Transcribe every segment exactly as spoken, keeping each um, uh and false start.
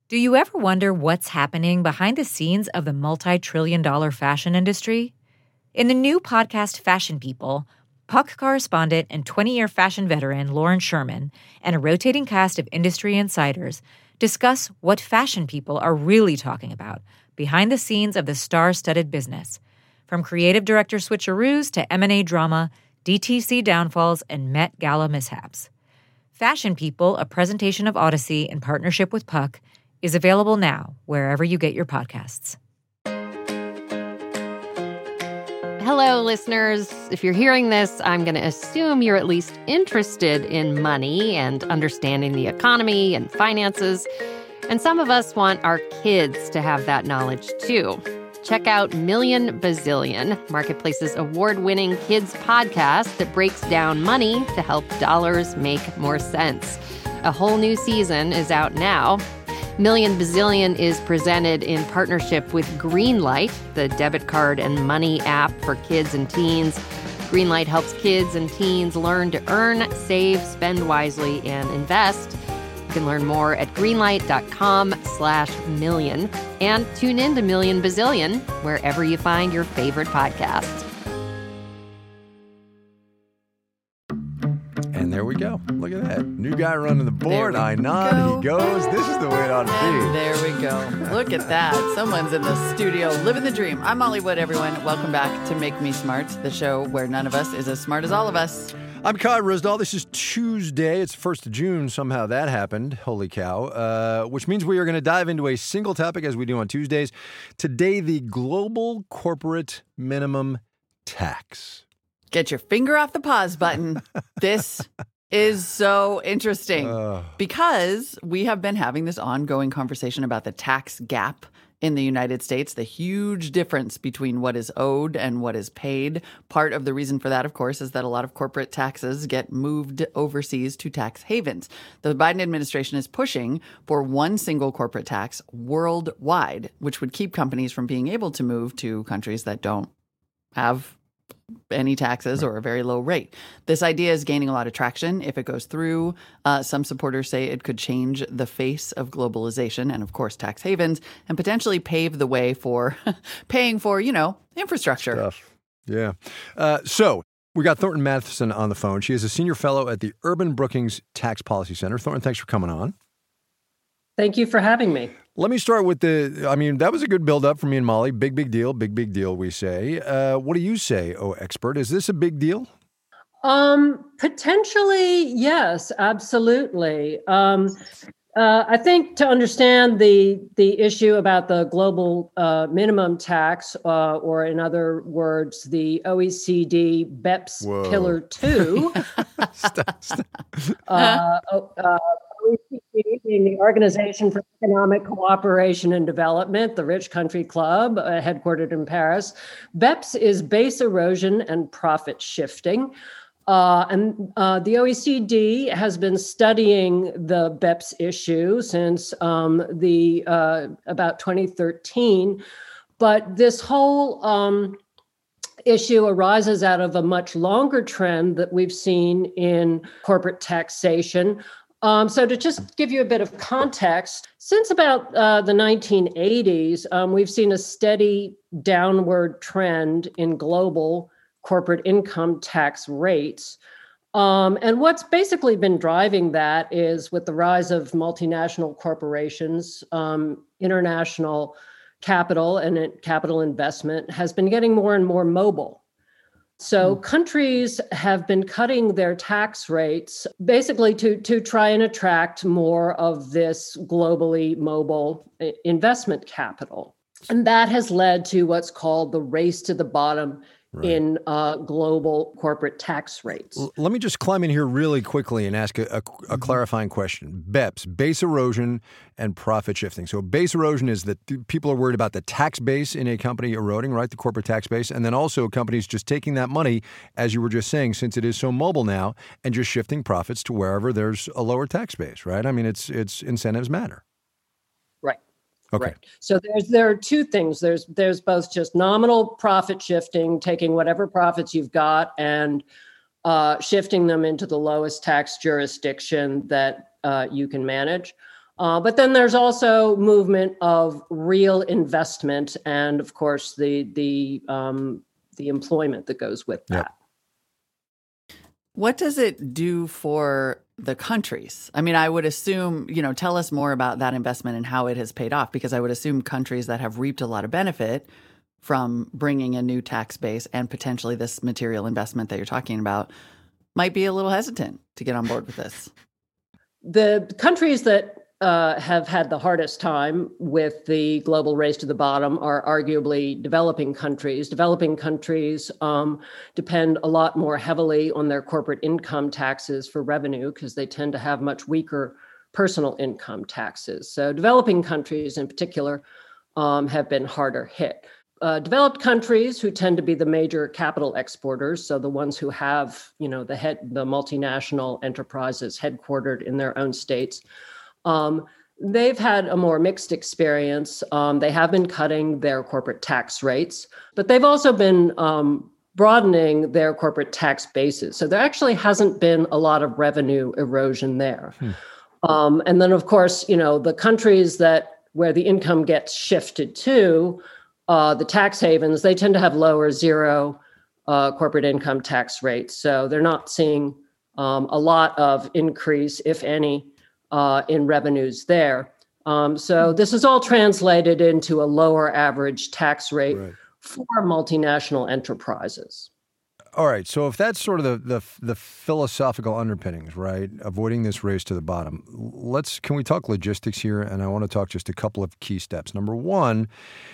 Do you ever wonder what's happening behind the scenes of the multi-trillion dollar fashion industry? In the new podcast Fashion People, Puck correspondent and twenty-year fashion veteran Lauren Sherman and a rotating cast of industry insiders discuss what fashion people are really talking about behind the scenes of the star-studded business, from creative director switcheroos to M and A drama, D T C downfalls, and Met Gala mishaps. Fashion People, a presentation of Odyssey in partnership with Puck, is available now wherever you get your podcasts. Hello, listeners. If you're hearing this, I'm going to assume you're at least interested in money and understanding the economy and finances. And some of us want our kids to have that knowledge, too. Check out Million Bazillion, Marketplace's award-winning kids podcast that breaks down money to help dollars make more sense. A whole new season is out now. Million Bazillion is presented in partnership with Greenlight, the debit card and money app for kids and teens. Greenlight helps kids and teens learn to earn, save, spend wisely, and invest. You can learn more at greenlight.com slash million and tune in to Million Bazillion wherever you find your favorite podcasts. And there we go. Look at that. New guy running the board. I nod. Go. He goes. This is the way it ought to be. There we go. Look at that. Someone's in the studio living the dream. I'm Molly Wood, everyone. Welcome back to Make Me Smart, the show where none of us is as smart as all of us. I'm Kai Risdahl. This is Tuesday. It's the first of June. Somehow that happened. Holy cow. Uh, which means we are going to dive into a single topic as we do on Tuesdays. Today, the global corporate minimum tax. Get your finger off the pause button. This is so interesting uh. because we have been having this ongoing conversation about the tax gap in the United States, the huge difference between what is owed and what is paid. Part of the reason for that, of course, is that a lot of corporate taxes get moved overseas to tax havens. The Biden administration is pushing for one single corporate tax worldwide, which would keep companies from being able to move to countries that don't have any taxes or a very low rate. This idea is gaining a lot of traction. If it goes through, uh, some supporters say it could change the face of globalization and, of course, tax havens, and potentially pave the way for paying for, you know, infrastructure. Stuff. Yeah. Uh, so we got Thornton Matheson on the phone. She is a senior fellow at the Urban Brookings Tax Policy Center. Thornton, thanks for coming on. Thank you for having me. Let me start with the, I mean, that was a good build-up for me and Molly. Big, big deal. Big, big deal, we say. Uh, what do you say, oh expert? Is this a big deal? Um, potentially, yes, absolutely. Um, uh, I think to understand the the issue about the global uh, minimum tax, uh, or in other words, the O E C D BEPS Whoa. Pillar two, stop, stop. uh, uh, O E C D being the Organization for Economic Cooperation and Development, the Rich Country Club, uh, headquartered in Paris. BEPS is base erosion and profit shifting. Uh, and uh, the O E C D has been studying the BEPS issue since um, the uh, about twenty thirteen. But this whole um, issue arises out of a much longer trend that we've seen in corporate taxation. Um, so to just give you a bit of context, since about uh, the nineteen eighties, um, we've seen a steady downward trend in global corporate income tax rates. Um, and what's basically been driving that is with the rise of multinational corporations, um, international capital and it, capital investment has been getting more and more mobile. So mm. countries have been cutting their tax rates basically to, to try and attract more of this globally mobile investment capital. And that has led to what's called the race to the bottom Right. in uh, global corporate tax rates. L- let me just climb in here really quickly and ask a, a, a mm-hmm. clarifying question. BEPS, base erosion and profit shifting. So base erosion is that th- people are worried about the tax base in a company eroding, right? The corporate tax base. And then also companies just taking that money, as you were just saying, since it is so mobile now, and just shifting profits to wherever there's a lower tax base, right? I mean, it's it's incentives matter. Right. Okay. Right. So there's there are two things. There's there's both just nominal profit shifting, taking whatever profits you've got and uh, shifting them into the lowest tax jurisdiction that uh, you can manage. Uh, but then there's also movement of real investment, and of course the the um, the employment that goes with that. Yep. What does it do for the countries? I mean, I would assume, you know, tell us more about that investment and how it has paid off, because I would assume countries that have reaped a lot of benefit from bringing a new tax base and potentially this material investment that you're talking about might be a little hesitant to get on board with this. The countries that uh, have had the hardest time with the global race to the bottom are arguably developing countries. Developing countries um, depend a lot more heavily on their corporate income taxes for revenue because they tend to have much weaker personal income taxes. So developing countries in particular um, have been harder hit. Uh, developed countries, who tend to be the major capital exporters, so the ones who have, you know, the head, the multinational enterprises headquartered in their own states, um, they've had a more mixed experience. Um, they have been cutting their corporate tax rates, but they've also been um, broadening their corporate tax bases. So there actually hasn't been a lot of revenue erosion there. Hmm. Um, and then, of course, you know, the countries that where the income gets shifted to, Uh, the tax havens, they tend to have lower zero uh, corporate income tax rates. So they're not seeing um, a lot of increase, if any, uh, in revenues there. Um, so this is all translated into a lower average tax rate right. for multinational enterprises. All right. So if that's sort of the, the the philosophical underpinnings, right, avoiding this race to the bottom, let's can we talk logistics here? And I want to talk just a couple of key steps. Number one,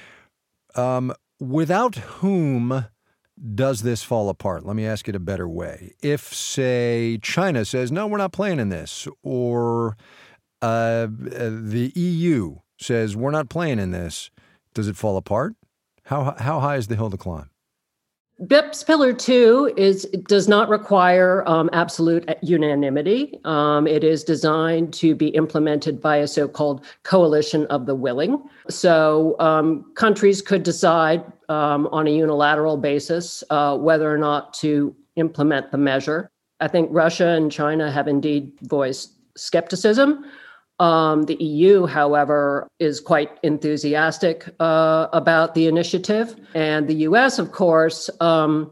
Um, without whom does this fall apart? Let me ask it a better way. If, say, China says, no, we're not playing in this, or uh, the E U says, we're not playing in this, does it fall apart? How how high is the hill to climb? BEPS Pillar two is does not require um, absolute unanimity. Um, it is designed to be implemented by a so-called coalition of the willing. So um, countries could decide um, on a unilateral basis uh, whether or not to implement the measure. I think Russia and China have indeed voiced skepticism. Um, the E U, however, is quite enthusiastic uh, about the initiative. And the U S, of course, um,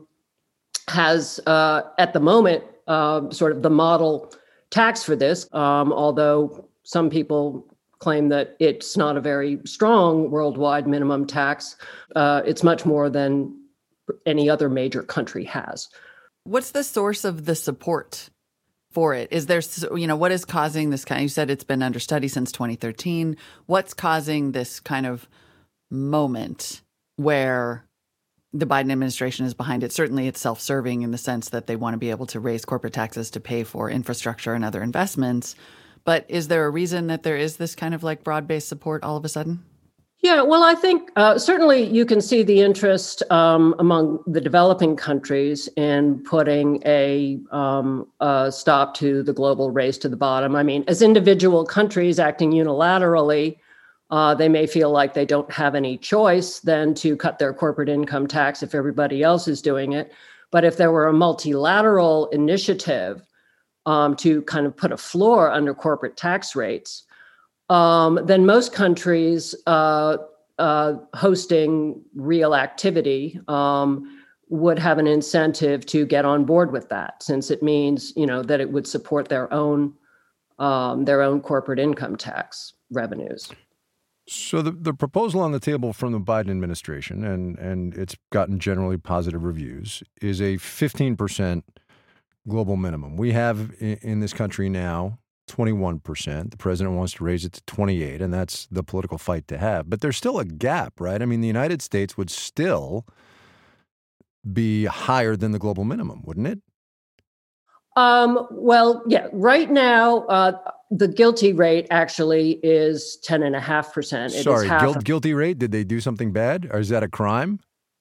has uh, at the moment uh, sort of the model tax for this, um, although some people claim that it's not a very strong worldwide minimum tax. Uh, it's much more than any other major country has. What's the source of the support for it? Is there, you know, what is causing this kind? You said it's been under study since twenty thirteen. What's causing this kind of moment where the Biden administration is behind it? Certainly it's self-serving in the sense that they want to be able to raise corporate taxes to pay for infrastructure and other investments. But is there a reason that there is this kind of like broad-based support all of a sudden? Yeah, well, I think uh, certainly you can see the interest um, among the developing countries in putting a, um, a stop to the global race to the bottom. I mean, as individual countries acting unilaterally, uh, they may feel like they don't have any choice than to cut their corporate income tax if everybody else is doing it. But if there were a multilateral initiative um, to kind of put a floor under corporate tax rates, Um, then most countries uh, uh, hosting real activity um, would have an incentive to get on board with that, since it means, you know, that it would support their own um, their own corporate income tax revenues. So the, the proposal on the table from the Biden administration, and and it's gotten generally positive reviews, is a fifteen percent global minimum. We have in, in this country now twenty-one percent. The president wants to raise it to twenty-eight, and that's the political fight to have. But there's still a gap, right? I mean, the United States would still be higher than the global minimum, wouldn't it? Um, well, yeah, right now, uh, the GILTI rate actually is ten point five percent. Sorry, guilt, guilty rate? Did they do something bad? Or is that a crime?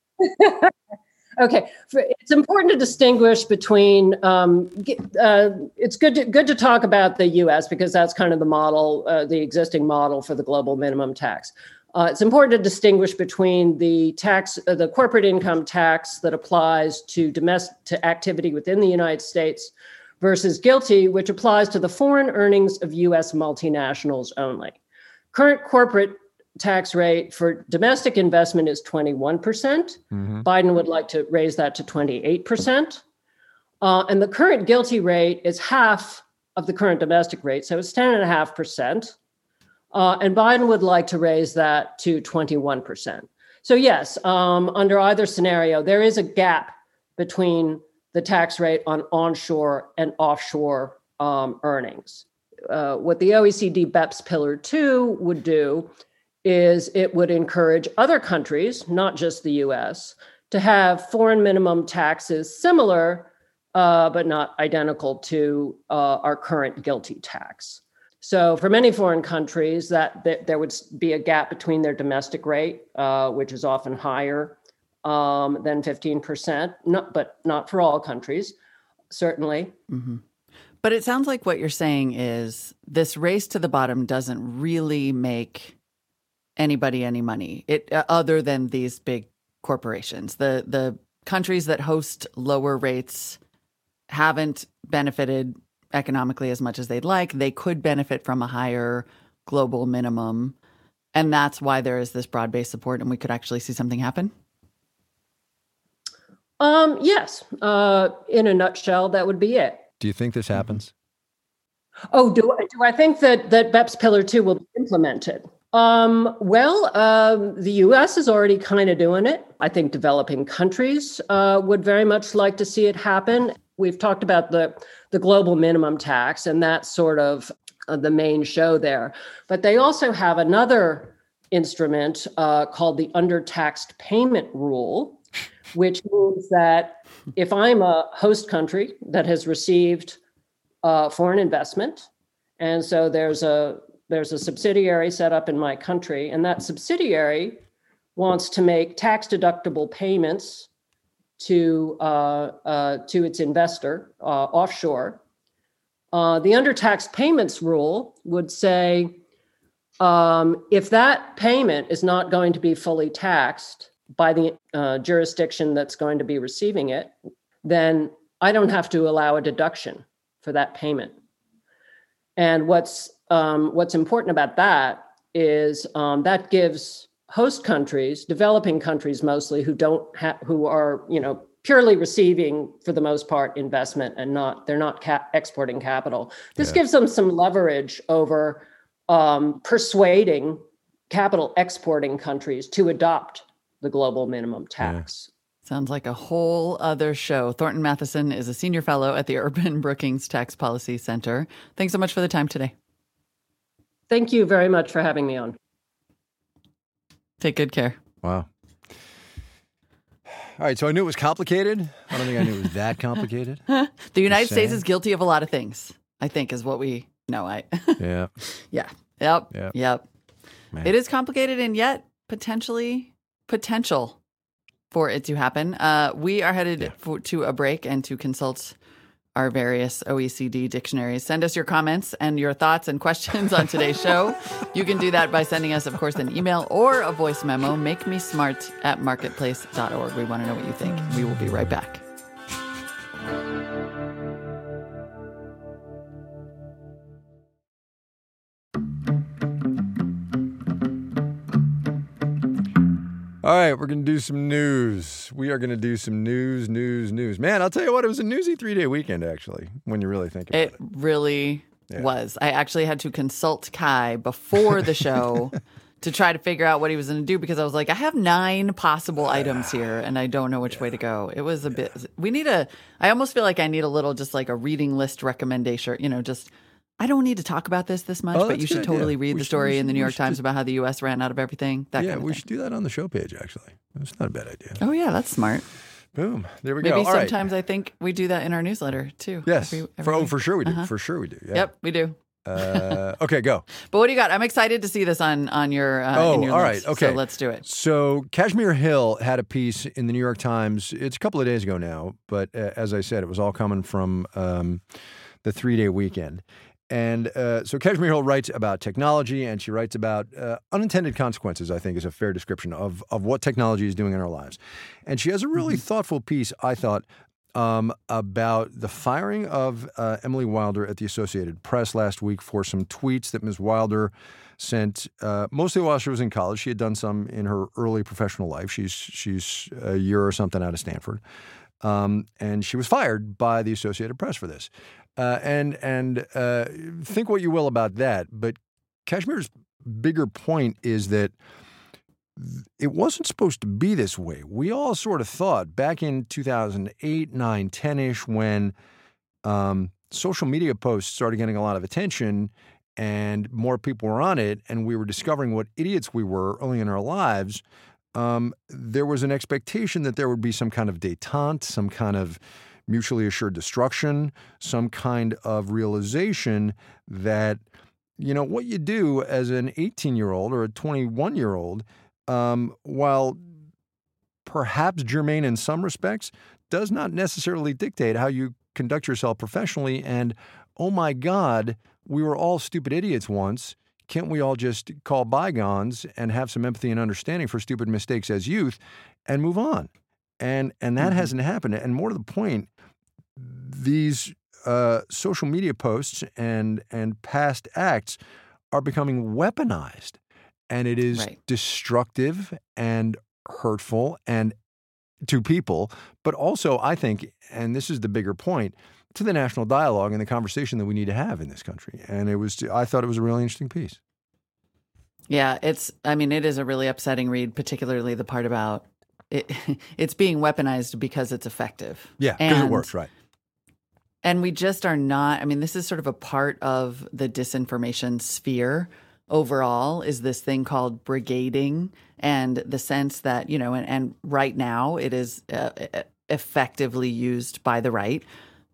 Okay, it's important to distinguish between. Um, uh, it's good to good to talk about the U S because that's kind of the model, uh, the existing model for the global minimum tax. Uh, it's important to distinguish between the tax, uh, the corporate income tax that applies to domestic to activity within the United States, versus GILTI, which applies to the foreign earnings of U S multinationals only. Current corporate tax rate for domestic investment is twenty-one percent. Mm-hmm. Biden would like to raise that to twenty-eight percent. Uh, and the current GILTI rate is half of the current domestic rate, so it's ten point five percent. Uh, and Biden would like to raise that to twenty-one percent. So yes, um, under either scenario, there is a gap between the tax rate on onshore and offshore um, earnings. Uh, what the O E C D BEPS Pillar two would do is it would encourage other countries, not just the U S, to have foreign minimum taxes similar, uh, but not identical to uh, our current GILTI tax. So for many foreign countries, that, that there would be a gap between their domestic rate, uh, which is often higher um, than fifteen percent, not, but not for all countries, certainly. Mm-hmm. But it sounds like what you're saying is this race to the bottom doesn't really make anybody any money, it uh, other than these big corporations. The the countries that host lower rates haven't benefited economically as much as they'd like. They could benefit from a higher global minimum. And that's why there is this broad-based support and we could actually see something happen? Um, yes. Uh, in a nutshell, that would be it. Do you think this happens? Oh, do, do I think that, that BEPS Pillar two will be implemented? Um, well, um, the U S is already kind of doing it. I think developing countries uh, would very much like to see it happen. We've talked about the, the global minimum tax, and that's sort of uh, the main show there. But they also have another instrument uh, called the undertaxed payment rule, which means that if I'm a host country that has received uh, foreign investment, and so there's a there's a subsidiary set up in my country, and that subsidiary wants to make tax-deductible payments to uh, uh, to its investor uh, offshore. Uh, the undertaxed payments rule would say um, if that payment is not going to be fully taxed by the uh, jurisdiction that's going to be receiving it, then I don't have to allow a deduction for that payment. And what's um, what's important about that is um, that gives host countries, developing countries mostly, who don't have, who are you know purely receiving for the most part investment and not they're not ca- exporting capital. This yeah. gives them some leverage over um, persuading capital exporting countries to adopt the global minimum tax. Yeah. Sounds like a whole other show. Thornton Matheson is a senior fellow at the Urban Brookings Tax Policy Center. Thanks so much for the time today. Thank you very much for having me on. Take good care. Wow. All right, so I knew it was complicated. I don't think I knew it was that complicated. The United States is guilty of a lot of things, I think, is what we know. I Yeah. Yeah. Yep. Yep. Yep. Man. It is complicated and yet potentially potential for it to happen. Uh, we are headed yeah. for, to a break and to consult our various O E C D dictionaries. Send us your comments and your thoughts and questions on today's show. You can do that by sending us, of course, an email or a voice memo. Make me smart at marketplace dot org. We want to know what you think. We will be right back. All right, we're going to do some news. We are going to do some news, news, news. Man, I'll tell you what, it was a newsy three-day weekend, actually, when you really think about it. It really yeah. was. I actually had to consult Kai before the show to try to figure out what he was going to do, because I was like, I have nine possible items here, and I don't know which yeah. way to go. It was a bit, we need a, I almost feel like I need a little, just like a reading list recommendation, you know, just, I don't need to talk about this this much, oh, but you should good, totally yeah. read we the should, story should, in the New York Times do... about how the U S ran out of everything. That yeah, kind of we thing. should do that on the show page, actually. That's not a bad idea. Oh, yeah, that's smart. Boom. There we Maybe go. Maybe sometimes right. I think we do that in our newsletter, too. Yes. Every, every for, oh, for sure we do. uh-huh. For sure we do. Yeah. Yep, we do. uh, okay, go. But what do you got? I'm excited to see this on, on your uh, Oh, in your all list, right. Okay. So let's do it. So Kashmir Hill had a piece in the New York Times. It's a couple of days ago now, but uh, as I said, it was all coming from um, the three-day weekend. And uh, so Kashmir Hill writes about technology, and she writes about uh, unintended consequences, I think is a fair description of, of what technology is doing in our lives. And she has a really mm-hmm. thoughtful piece, I thought, um, about the firing of uh, Emily Wilder at the Associated Press last week for some tweets that Miz Wilder sent, uh, mostly while she was in college. She had done some in her early professional life. She's she's a year or something out of Stanford. Um, and she was fired by the Associated Press for this. Uh, and and uh, think what you will about that, but Kashmir's bigger point is that it wasn't supposed to be this way. We all sort of thought back in two thousand eight, nine, ten-ish when um, social media posts started getting a lot of attention and more people were on it and we were discovering what idiots we were early in our lives, um, there was an expectation that there would be some kind of détente, some kind of mutually assured destruction, some kind of realization that, you know, what you do as an eighteen-year-old or a twenty-one-year-old, um, while perhaps germane in some respects, does not necessarily dictate how you conduct yourself professionally. And, oh my God, we were all stupid idiots once. Can't we all just call bygones and have some empathy and understanding for stupid mistakes as youth and move on? And and that mm-hmm. hasn't happened. And more to the point, these uh, social media posts and and past acts are becoming weaponized. And it is right. destructive and hurtful and to people, but also, I think, and this is the bigger point, to the national dialogue and the conversation that we need to have in this country. And it was, I thought it was a really interesting piece. Yeah, it's, I mean, it is a really upsetting read, particularly the part about it, it's being weaponized because it's effective. Yeah, because it works, right. And we just are not, I mean, this is sort of a part of the disinformation sphere overall, is this thing called brigading, and the sense that, you know, and, and right now it is uh, effectively used by the right,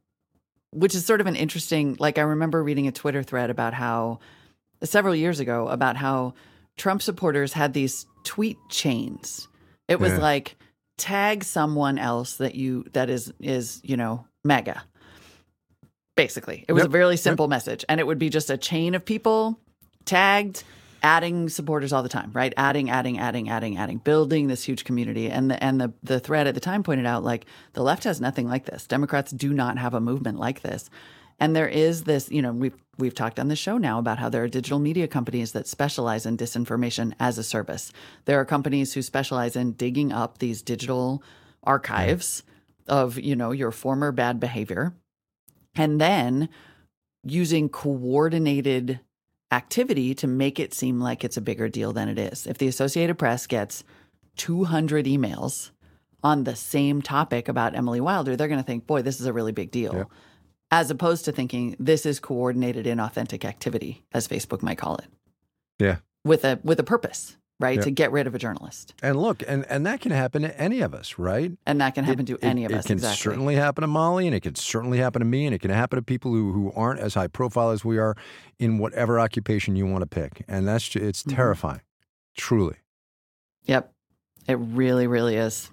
which is sort of an interesting, like I remember reading a Twitter thread about how, several years ago, about how Trump supporters had these tweet chains. It was yeah. like, tag someone else that you, that is, is, you know, MAGA. Basically, it was yep. a really simple yep. message, and it would be just a chain of people tagged, adding supporters all the time, right? Adding, adding, adding, adding, adding, building this huge community. And the and the the thread at the time pointed out, like, the left has nothing like this. Democrats do not have a movement like this. And there is this, you know, we've we've talked on the show now about how there are digital media companies that specialize in disinformation as a service. There are companies who specialize in digging up these digital archives of, you know, your former bad behavior, and then using coordinated activity to make it seem like it's a bigger deal than it is. If the Associated Press gets two hundred emails on the same topic about Emily Wilder, they're going to think, boy, this is a really big deal. Yeah. As opposed to thinking this is coordinated inauthentic activity, as Facebook might call it. Yeah. With a with a purpose, right? Yeah. To get rid of a journalist. And look, and, and that can happen to any of us, right? And that can happen it, to any it, of us, It can exactly. certainly happen to Molly, and it can certainly happen to me, and it can happen to people who, who aren't as high profile as we are in whatever occupation you want to pick. And that's it's mm-hmm. terrifying, truly. Yep. It really, really is.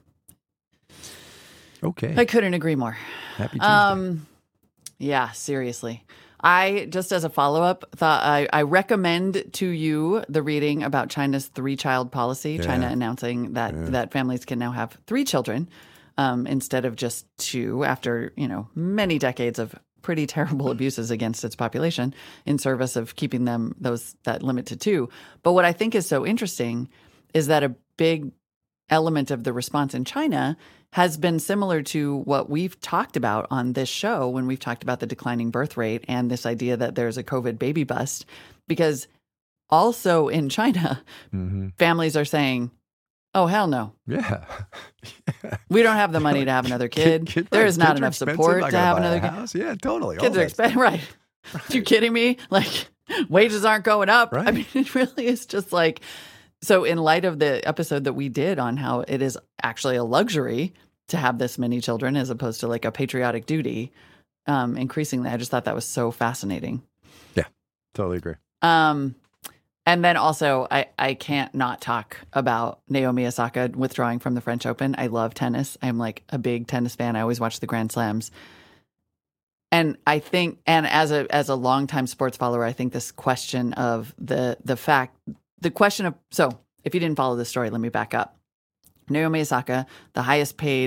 Okay. I couldn't agree more. Happy Tuesday. Um, yeah, seriously. I, just as a follow-up, thought I, I recommend to you the reading about China's three-child policy, yeah. China announcing that, yeah. that families can now have three children um, instead of just two after, you know, many decades of pretty terrible abuses against its population in service of keeping them those that limit to two. But what I think is so interesting is that a big element of the response in China has been similar to what we've talked about on this show when we've talked about the declining birth rate and this idea that there's a COVID baby bust, because also in China, mm-hmm. families are saying, oh, hell no. Yeah. We don't have the money to have another kid. kid, kid there is not enough support to have another kid. Yeah, totally. Kids are expensive. Right. right. Are you kidding me? Like, wages aren't going up. Right. I mean, it really is just like, so in light of the episode that we did on how it is actually a luxury to have this many children as opposed to like a patriotic duty, um, increasingly, I just thought that was so fascinating. Yeah, totally agree. Um, and then also, I, I can't not talk about Naomi Osaka withdrawing from the French Open. I love tennis. I'm like a big tennis fan. I always watch the Grand Slams. And I think, and as a as a longtime sports follower, I think this question of the the fact, the question of, so if you didn't follow this story, let me back up. Naomi Osaka, the highest paid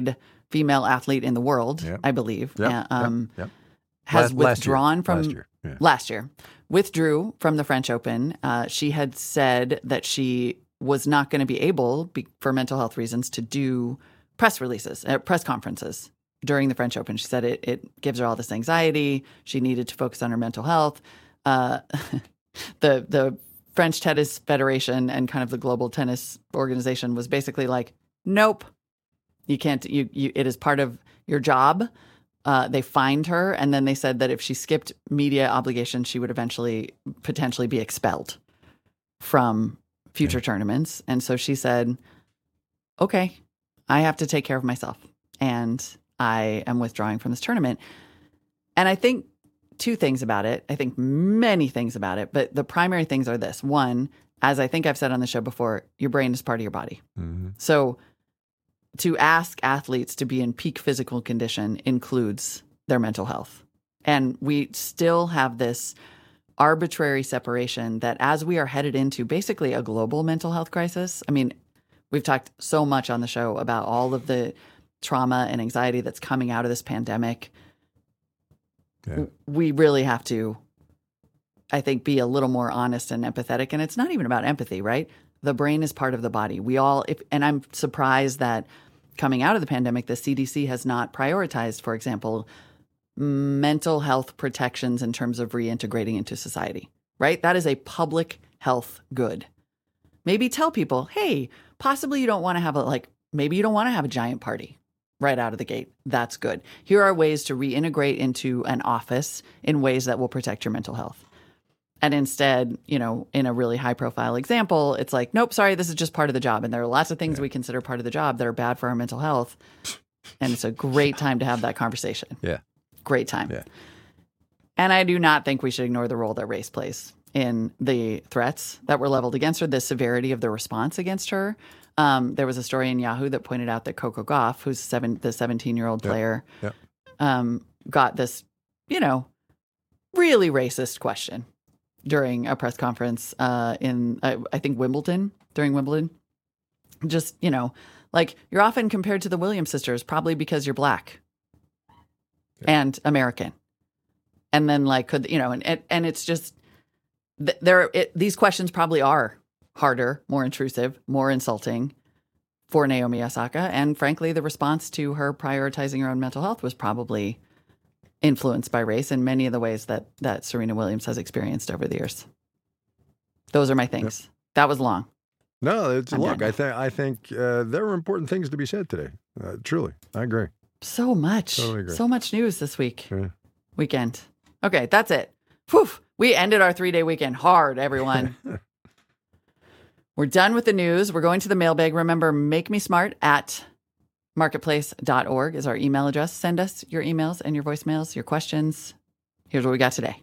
female athlete in the world, yep. I believe, yep. uh, um, yep. Yep. has last, withdrawn last from last year. Yeah. last year, withdrew from the French Open. Uh, she had said that she was not going to be able, be, for mental health reasons, to do press releases, uh, press conferences during the French Open. She said it, it gives her all this anxiety. She needed to focus on her mental health. Uh, the the French Tennis Federation and kind of the global tennis organization was basically like, nope, you can't. You, you it is part of your job. Uh, they fined her, and then they said that if she skipped media obligations, she would eventually potentially be expelled from future yeah. tournaments. And so she said, okay, I have to take care of myself, and I am withdrawing from this tournament. And I think two things about it. I think many things about it, but the primary things are this. One, as I think I've said on the show before, your brain is part of your body. Mm-hmm. So to ask athletes to be in peak physical condition includes their mental health. And we still have this arbitrary separation that as we are headed into basically a global mental health crisis, I mean, we've talked so much on the show about all of the trauma and anxiety that's coming out of this pandemic. Yeah. We really have to, I think, be a little more honest and empathetic. And it's not even about empathy, right? The brain is part of the body. We all, if, and I'm surprised that coming out of the pandemic, the C D C has not prioritized, for example, mental health protections in terms of reintegrating into society, right? That is a public health good. Maybe tell people, hey, possibly you don't want to have a, like, maybe you don't want to have a giant party right out of the gate. That's good. Here are ways to reintegrate into an office in ways that will protect your mental health. And instead, you know, in a really high profile example, it's like, nope, sorry, this is just part of the job. And there are lots of things yeah. we consider part of the job that are bad for our mental health. And it's a great time to have that conversation. Yeah. Great time. Yeah. And I do not think we should ignore the role that race plays in the threats that were leveled against her, the severity of the response against her. Um, there was a story in Yahoo that pointed out that Coco Gauff, who's seven, the seventeen-year-old yep. player, yep. Um, got this, you know, really racist question during a press conference uh, in, uh, I think, Wimbledon, during Wimbledon. Just, you know, like, you're often compared to the Williams sisters, probably because you're black yeah. and American. And then, like, could, you know, and, and, and it's just, th- there. It, these questions probably are harder, more intrusive, more insulting for Naomi Osaka. And frankly, the response to her prioritizing her own mental health was probably influenced by race in many of the ways that that Serena Williams has experienced over the years. Those are my things. Yep. That was long. No, it's I'm look. done. I think I think uh, there were important things to be said today. Uh, truly, I agree. So much, totally agree. So much news this week, yeah. weekend. Okay, that's it. Whew, we ended our three day weekend hard, everyone. We're done with the news. We're going to the mailbag. Remember, make me smart at marketplace dot org is our email address. Send us your emails and your voicemails, your questions. Here's what we got today.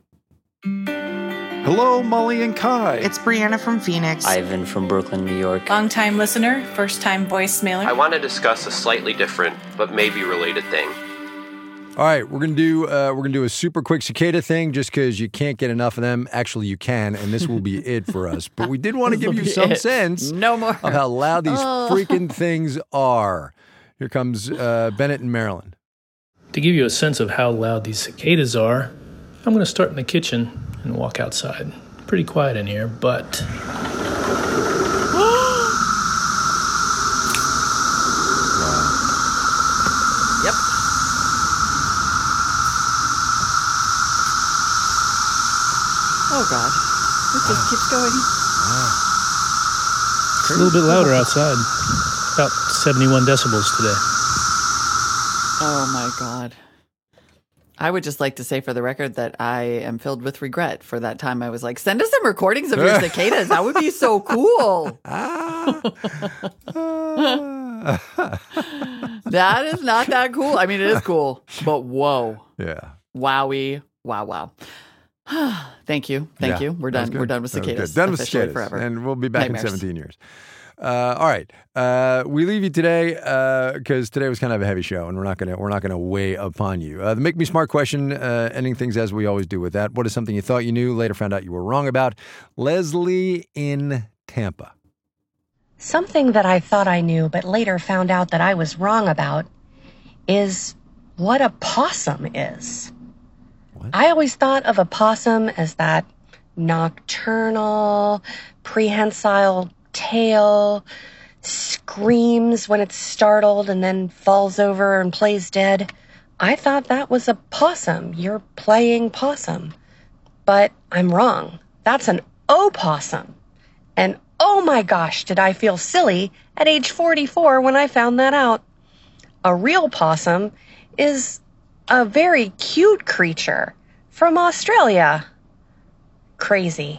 Hello, Molly and Kai. It's Brianna from Phoenix. Ivan from Brooklyn, New York. Long-time listener, first-time voicemailer. I want to discuss a slightly different but maybe related thing. All right, we're gonna do uh, we're gonna do a super quick cicada thing, just because you can't get enough of them. Actually, you can, and this will be it for us. But we did want to give you some it. sense no more. of how loud these oh. freaking things are. Here comes uh, Bennett in Maryland. To give you a sense of how loud these cicadas are, I'm going to start in the kitchen and walk outside. Pretty quiet in here, but Yep. Oh, God. It just keeps going. It's a little bit louder outside. About seventy-one decibels today. Oh, my God. I would just like to say for the record that I am filled with regret for that time I was like, send us some recordings of your cicadas. That would be so cool. That is not that cool. I mean, it is cool, but whoa. Yeah. Wowie. Wow, wow. Thank you. Thank yeah, you. We're done. We're done with cicadas. Done with cicadas. Forever. And we'll be back Nightmares. in seventeen years. Uh, all right, uh, we leave you today because uh, today was kind of a heavy show, and we're not gonna we're not gonna weigh upon you. Uh, the Make Me Smart question, uh, ending things as we always do with that. What is something you thought you knew, later found out you were wrong about? Leslie in Tampa. Something that I thought I knew, but later found out that I was wrong about, is what a possum is. What? I always thought of a possum as that nocturnal, prehensile tail, screams when it's startled and then falls over and plays dead. I thought that was a possum. You're playing possum. But I'm wrong. That's an opossum. And oh my gosh, did I feel silly at age forty-four when I found that out. A real possum is a very cute creature from Australia. Crazy.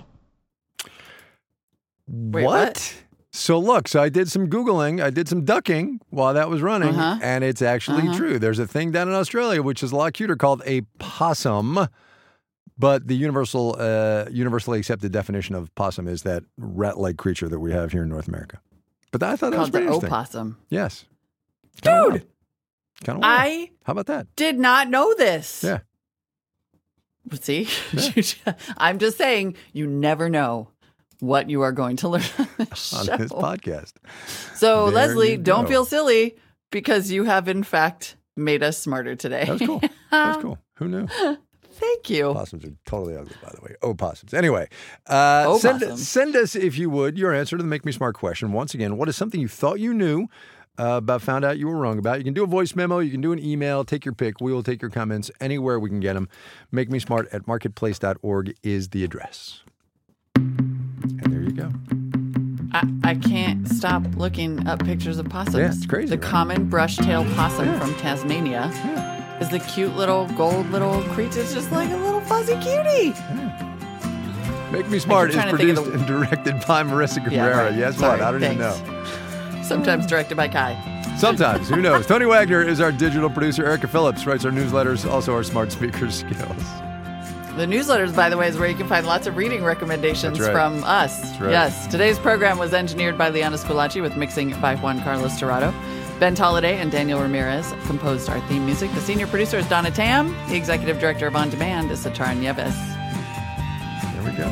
Wait, what? what? So look, so I did some Googling, I did some ducking while that was running, uh-huh. and it's actually uh-huh. true. There's a thing down in Australia which is a lot cuter called a possum, but the universal, uh, universally accepted definition of possum is that rat-like creature that we have here in North America. But I thought that called was pretty the interesting. opossum. Yes. Kinda Dude! Kind of I How about that? Did not know this. Yeah. See? Yeah. I'm just saying, you never know what you are going to learn on this, on show. this podcast. So, There Leslie, you don't go. feel silly because you have, in fact, made us smarter today. That was cool. That was cool. Who knew? Thank you. Possums are totally ugly, by the way. Opossums. Anyway, uh, send, send us, if you would, your answer to the Make Me Smart question. Once again, what is something you thought you knew uh, but found out you were wrong about? You can do a voice memo. You can do an email. Take your pick. We will take your comments anywhere we can get them. Make Me Smart at marketplace dot org is the address. And there you go. I, I can't stop looking up pictures of possums. Yeah, it's crazy, The right? common brush-tailed possum Yeah. from Tasmania Yeah. is the cute little gold little creature. It's just like a little fuzzy cutie. Yeah. Make Me Smart is trying to think of produced the- and directed by Marissa Cabrera. Yeah, right. Yes, Sorry, what? I don't even thanks. know. Sometimes directed by Kai. Sometimes. Who knows? Tony Wagner is our digital producer. Erica Phillips writes our newsletters, also our smart speaker skills. The newsletters, by the way, is where you can find lots of reading recommendations That's right. from us. That's right. Yes. Today's program was engineered by Liana Spilacci with mixing by Juan Carlos Torrado. Ben Tolliday and Daniel Ramirez composed our theme music. The senior producer is Donna Tam. The executive director of On Demand is Satara Nieves. There we go.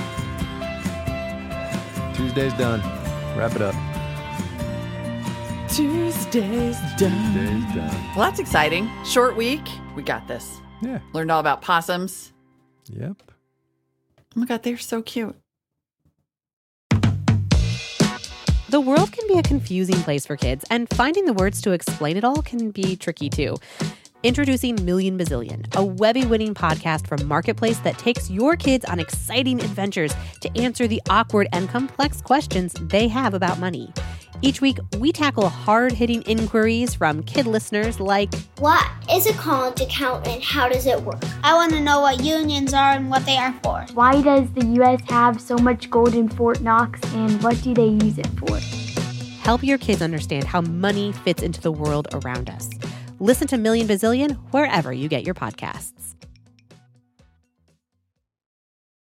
Tuesday's done. Wrap it up. Tuesday's done. Tuesday's done. Well, that's exciting. Short week. We got this. Yeah. Learned all about possums. Yep. Oh my God, they're so cute. The world can be a confusing place for kids, and finding the words to explain it all can be tricky too. Introducing Million Bazillion, a Webby-winning podcast from Marketplace that takes your kids on exciting adventures to answer the awkward and complex questions they have about money. Each week, we tackle hard-hitting inquiries from kid listeners like, what is a college account and how does it work? I want to know what unions are and what they are for. Why does the U S have so much gold in Fort Knox and what do they use it for? help your kids understand how money fits into the world around us. Listen to Million Bazillion wherever you get your podcasts.